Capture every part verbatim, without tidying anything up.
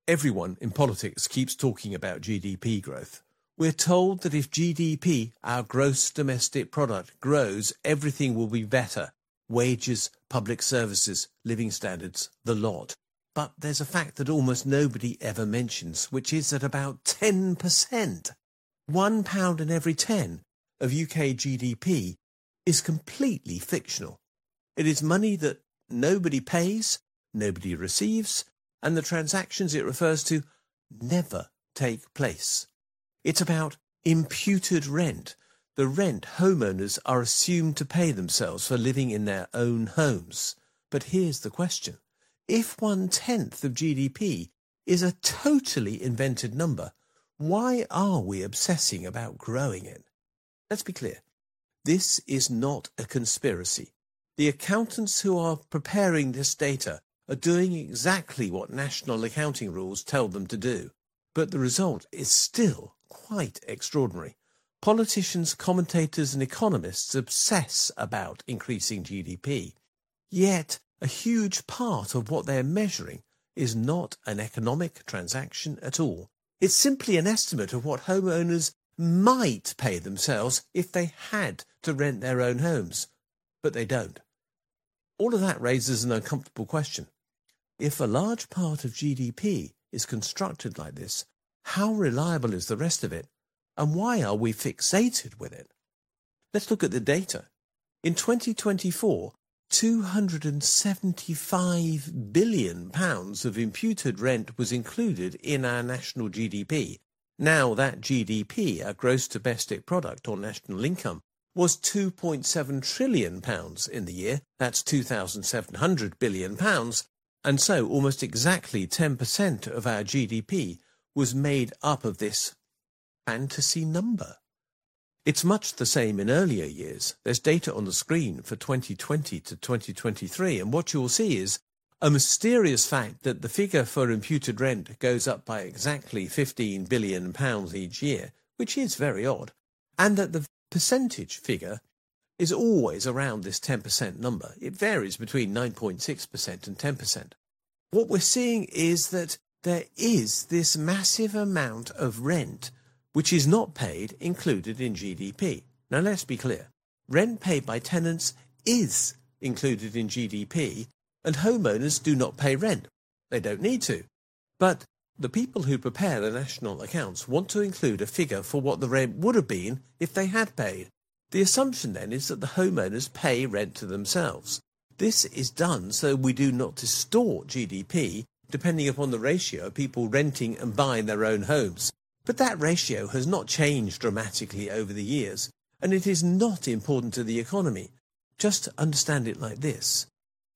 Everyone in politics keeps talking about G D P growth. We're told that if G D P, our gross domestic product, grows, everything will be better. Wages, public services, living standards, the lot. But there's a fact that almost nobody ever mentions, which is that about ten percent, one pound in every ten of U K G D P is completely fictional. It is money that nobody pays, nobody receives, and the transactions it refers to never take place. It's about imputed rent, the rent homeowners are assumed to pay themselves for living in their own homes. But here's the question. If one-tenth of G D P is a totally invented number, why are we obsessing about growing it? Let's be clear. This is not a conspiracy. The accountants who are preparing this data are doing exactly what national accounting rules tell them to do. But the result is still quite extraordinary. Politicians, commentators and economists obsess about increasing G D P. Yet a huge part of what they're measuring is not an economic transaction at all. It's simply an estimate of what homeowners might pay themselves if they had to rent their own homes. But they don't. All of that raises an uncomfortable question. If a large part of G D P is constructed like this, how reliable is the rest of it? And why are we fixated with it? Let's look at the data. In twenty twenty-four, two hundred seventy-five billion pounds of imputed rent was included in our national G D P. Now that G D P, our gross domestic product or national income, was two point seven trillion pounds in the year. That's two thousand seven hundred billion pounds. And so almost exactly ten percent of our G D P was made up of this fantasy number. It's much the same in earlier years. There's data on the screen for twenty twenty to twenty twenty-three, and what you'll see is a mysterious fact that the figure for imputed rent goes up by exactly fifteen billion pounds each year, which is very odd, and that the percentage figure is always around this ten percent number. It varies between nine point six percent and ten percent. What we're seeing is that there is this massive amount of rent which is not paid included in G D P. Now let's be clear. Rent paid by tenants is included in G D P, and homeowners do not pay rent. They don't need to. But the people who prepare the national accounts want to include a figure for what the rent would have been if they had paid. The assumption then is that the homeowners pay rent to themselves. This is done so we do not distort G D P depending upon the ratio of people renting and buying their own homes. But that ratio has not changed dramatically over the years, and it is not important to the economy. Just understand it like this.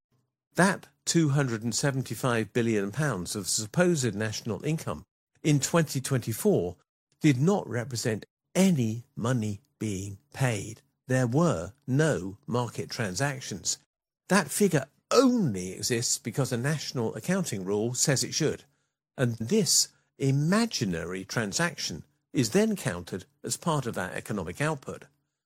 That two hundred seventy-five billion pounds of supposed national income in twenty twenty-four did not represent any money being paid. There were no market transactions. That figure only exists because a national accounting rule says it should. And this imaginary transaction is then counted as part of our economic output.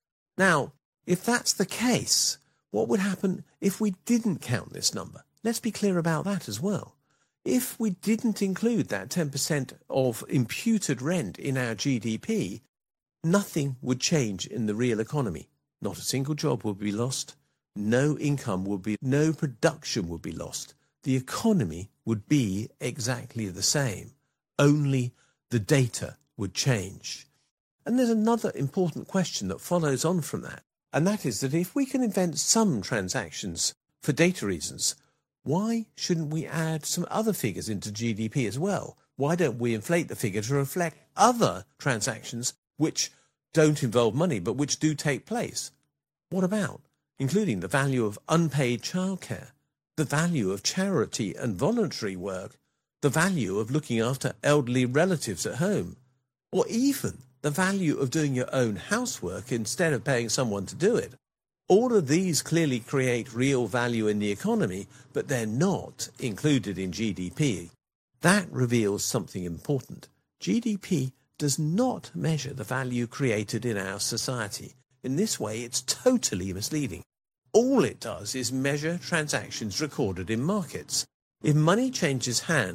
Now, if that's the case, what would happen if we didn't count this number? Let's be clear about that as well. If we didn't include that ten percent of imputed rent in our G D P, nothing would change in the real economy. Not a single job would be lost. No income would be, no production would be lost. The economy would be exactly the same. Only the data would change. And there's another important question that follows on from that, and that is that if we can invent some transactions for data reasons, why shouldn't we add some other figures into G D P as well? Why don't we inflate the figure to reflect other transactions which don't involve money but which do take place? What about including the value of unpaid childcare, the value of charity and voluntary work, the value of looking after elderly relatives at home, or even the value of doing your own housework instead of paying someone to do it? All of these clearly create real value in the economy, but they're not included in G D P. That reveals something important. G D P does not measure the value created in our society. In this way, it's totally misleading. All it does is measure transactions recorded in markets. If money changes hands,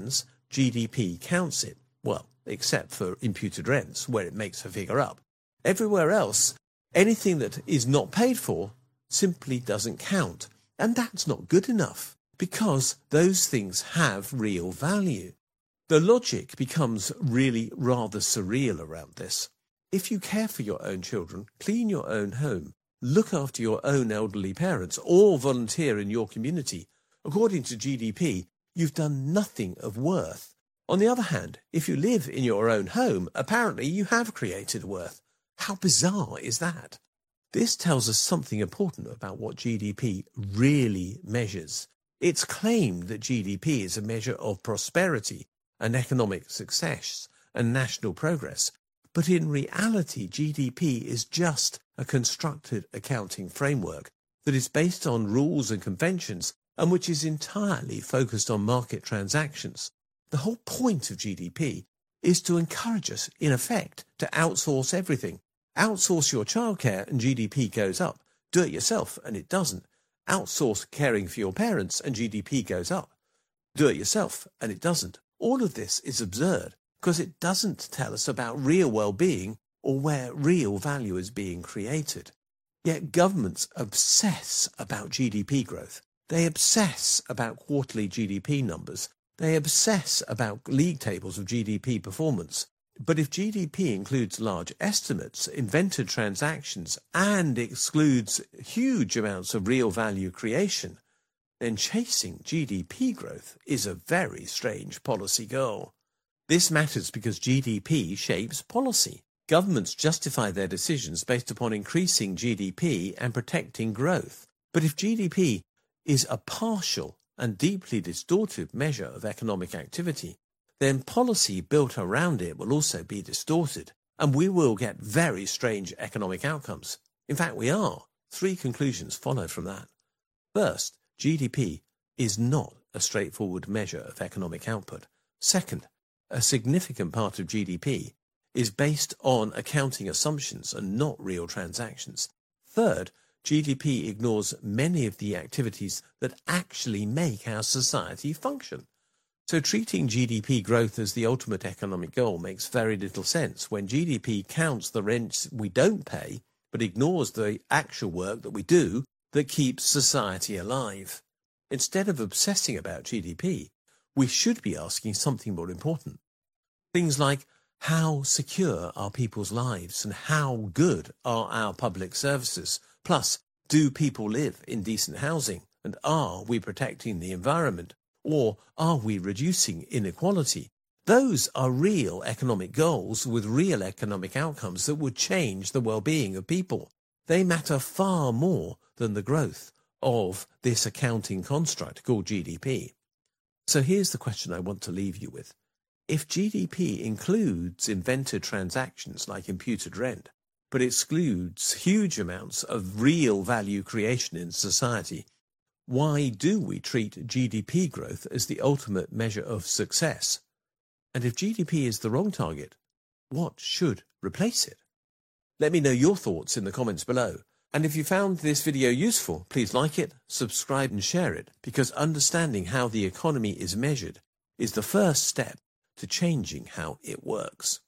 G D P counts it. Well, except for imputed rents, where it makes a figure up. Everywhere else, anything that is not paid for simply doesn't count. And that's not good enough, because those things have real value. The logic becomes really rather surreal around this. If you care for your own children, clean your own home, look after your own elderly parents, or volunteer in your community, according to G D P, you've done nothing of worth. On the other hand, if you live in your own home, apparently you have created worth. How bizarre is that? This tells us something important about what G D P really measures. It's claimed that G D P is a measure of prosperity and economic success and national progress, but in reality G D P is just a constructed accounting framework that is based on rules and conventions and which is entirely focused on market transactions. The whole point of G D P is to encourage us, in effect, to outsource everything. Outsource your childcare and G D P goes up. Do it yourself and it doesn't. Outsource caring for your parents and G D P goes up. Do it yourself and it doesn't. All of this is absurd because it doesn't tell us about real well-being or where real value is being created. Yet governments obsess about G D P growth. They obsess about quarterly G D P numbers. They obsess about league tables of G D P performance. But if G D P includes large estimates, invented transactions, and excludes huge amounts of real value creation, then chasing G D P growth is a very strange policy goal. This matters because G D P shapes policy. Governments justify their decisions based upon increasing G D P and protecting growth. But if G D P is a partial and deeply distorted measure of economic activity, then policy built around it will also be distorted, and we will get very strange economic outcomes. In fact, we are. Three conclusions follow from that. First, G D P is not a straightforward measure of economic output. Second, a significant part of G D P is based on accounting assumptions and not real transactions. Third, G D P ignores many of the activities that actually make our society function. So treating G D P growth as the ultimate economic goal makes very little sense when G D P counts the rents we don't pay but ignores the actual work that we do that keeps society alive. Instead of obsessing about G D P, we should be asking something more important. Things like, how secure are people's lives and how good are our public services? Plus, do people live in decent housing? And are we protecting the environment? Or are we reducing inequality? Those are real economic goals with real economic outcomes that would change the well-being of people. They matter far more than the growth of this accounting construct called G D P. So here's the question I want to leave you with. If G D P includes invented transactions like imputed rent, but excludes huge amounts of real value creation in society, why do we treat G D P growth as the ultimate measure of success? And if G D P is the wrong target, what should replace it? Let me know your thoughts in the comments below. And if you found this video useful, please like it, subscribe and share it, because understanding how the economy is measured is the first step to changing how it works.